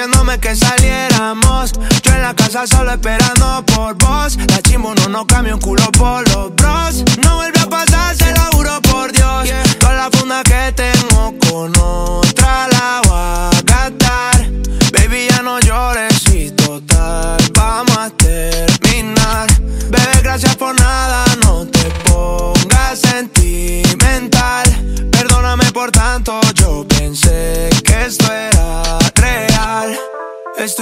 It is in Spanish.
diciéndome que saliéramos. Yo en la casa solo esperando por vos. La chimbo no cambia un culo por los bros. No vuelve